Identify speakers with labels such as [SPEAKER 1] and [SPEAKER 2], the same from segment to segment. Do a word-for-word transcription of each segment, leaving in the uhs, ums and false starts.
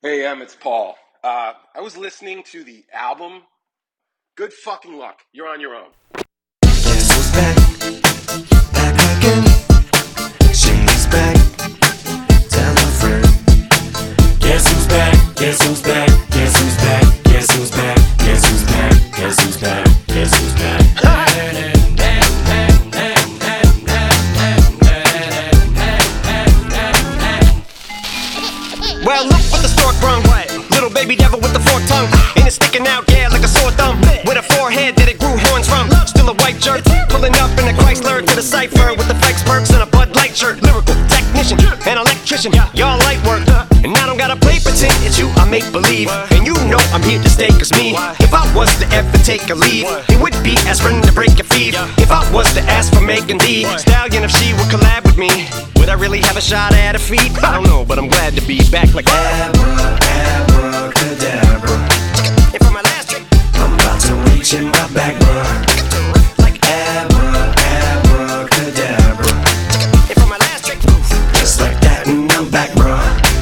[SPEAKER 1] Hey, Em, it's Paul. Uh, I was listening to the album. Good fucking luck. You're on your own.
[SPEAKER 2] Guess who's back? Back again. She's back. Tell a friend. Guess who's back? Guess who's back? Guess who's back? Guess who's back? Guess who's back? Guess who's back? Guess who's back?
[SPEAKER 3] Well, look what the stork brung. Little baby devil with the forked tongue. And it's sticking out, yeah, like a sore thumb. With a forehead that it grew horns from. Still a white shirt, pulling up in a Chrysler to the cipher with the Fikes perks and a Bud Light shirt. Lyrical technician, an electrician, y'all light work. And I don't gotta play pretend, it's you I make believe. And you know I'm here to stay, cause me, if I was to ever take a leave, it would be aspirin to break your feet. If I was to ask for Megan Thee Stallion, if she would collab with me, would I really have a shot at her feet? I don't know, but I'm glad to be back like
[SPEAKER 2] Abra, abracadabra.
[SPEAKER 3] And for my last trick,
[SPEAKER 2] I'm about to reach in my back, bruh.
[SPEAKER 3] like
[SPEAKER 2] Abra, abracadabra.
[SPEAKER 3] and for my last trick,
[SPEAKER 2] Just like that, and I'm back, bruh.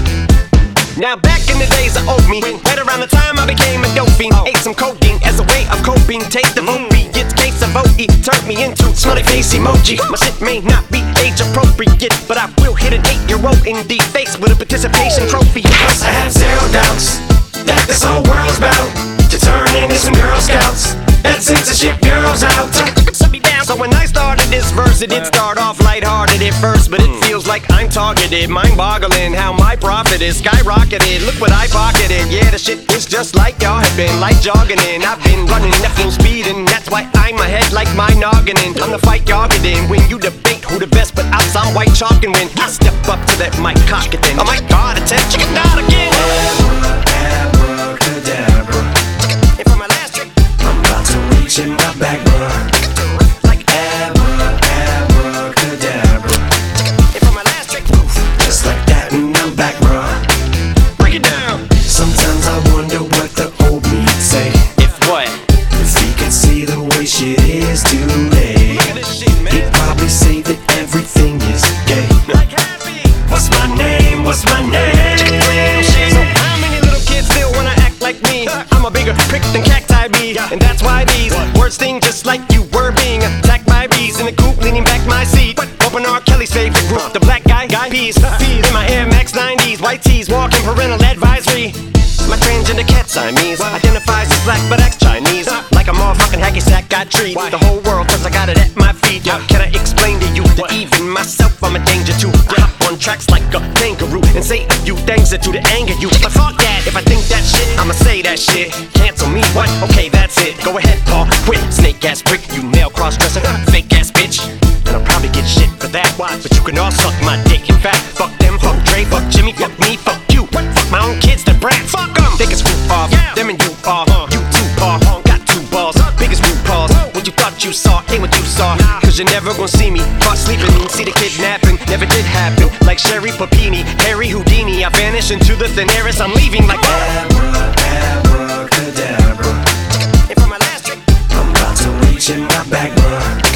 [SPEAKER 3] now back in the days of old me, right around the time I became a dope fiend, ate some codeine as a way of coping. Taste of opiates, case of O E turned me into smiley face emoji. My shit may not be age appropriate, but I will hit an eight-year-old in the face with a participation trophy.
[SPEAKER 2] Cause I have zero doubts that this whole world's bout to turn into some Girl Scouts and censorship girls out.
[SPEAKER 3] So when I started this verse, it did start off lighthearted at first, but it feels like I'm targeted, mind-boggling how my profit is skyrocketed. Look what I pocketed, yeah, the shit is just like y'all have been, like jogging in. I've been running at full speed, and that's why I'm ahead like my noggin in. I'm the fight y'all get in when you debate who the best, but I'm some white chalk, and when I step up to that mic, cock it then. Oh my God, it's a chicken out again.
[SPEAKER 2] Abra, abracadabra.
[SPEAKER 3] And for my last trick,
[SPEAKER 2] I'm about to reach in my back, bruh.
[SPEAKER 3] like
[SPEAKER 2] Abra, abracadabra.
[SPEAKER 3] and for my last trick,
[SPEAKER 2] Just like that, and I'm back, bruh.
[SPEAKER 3] break it down.
[SPEAKER 2] Sometimes I wonder what the old me'd say
[SPEAKER 3] If what?
[SPEAKER 2] if he could see the way shit is today.
[SPEAKER 3] Look at this shit, man.
[SPEAKER 2] He'd probably say that everything is gay.
[SPEAKER 3] Like happy.
[SPEAKER 2] What's my name? What's my name?
[SPEAKER 3] So how many little kids still wanna act like me? I'm a bigger prick than cacti bee, and that's why these words sting just like you were being attacked by bees in the coop, leaning back my seat. Open R. Kelly's favorite group, the black guy, guy peas. In my Air Max nineties, white tees, walking parental advisory. My transgender cat Siamese identifies as black but acts Chinese. Like a motherfucking hacky sack, got treat the whole world cause I got it at my feet. How can I explain to you that even myself I'm a danger to? I hop on tracks like a kangaroo and say a few things that to the anger you. But fuck that, if I think that shit, I'ma say that shit. Cancel me, what? Okay, that's it. Go ahead, Paul, quit. Snake ass prick, you male cross-dresser, fake ass bitch. And I'll probably get shit for that. But you can all suck my dick. In fact, fuck them, fuck Dre, fuck Jimmy, fuck me, fuck you. Fuck my own kids, the brats. Fuck them. They can screw off. Them and you are. You too, Paul. Got two balls. Big as blue paws. What you thought you saw ain't what you saw. Cause you're never gonna see me caught sleeping. See the kidnapping. Never did happen. Like Sherry Papini, Harry Houdini. I vanish into the thin air as I'm leaving like
[SPEAKER 2] Abra, abracadabra.
[SPEAKER 3] And for my last trick,
[SPEAKER 2] I'm about to reach in my back, bruh.